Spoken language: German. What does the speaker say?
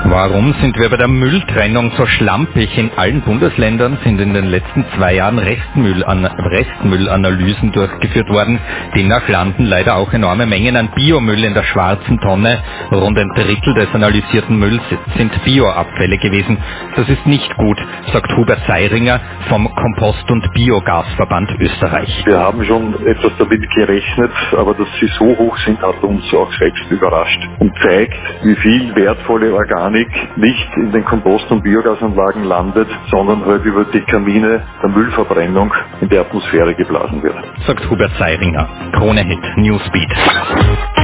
Warum sind wir bei der Mülltrennung so schlampig? In allen Bundesländern sind in den letzten 2 Jahren Restmüllanalysen durchgeführt worden. Demnach landen leider auch enorme Mengen an Biomüll in der schwarzen Tonne. Rund ein Drittel des analysierten Mülls sind Bioabfälle gewesen. Das ist nicht gut, sagt Hubert Seiringer vom Kompost- und Biogasverband Österreich. Wir haben schon etwas damit gerechnet, aber dass sie so hoch sind, hat uns auch selbst überrascht und zeigt, wie viel wertvolle Organik nicht in den Kompost- und Biogasanlagen landet, sondern halt über die Kamine der Müllverbrennung in die Atmosphäre geblasen wird. Sagt Hubert Seiringer. Krone Hit Newsbeat.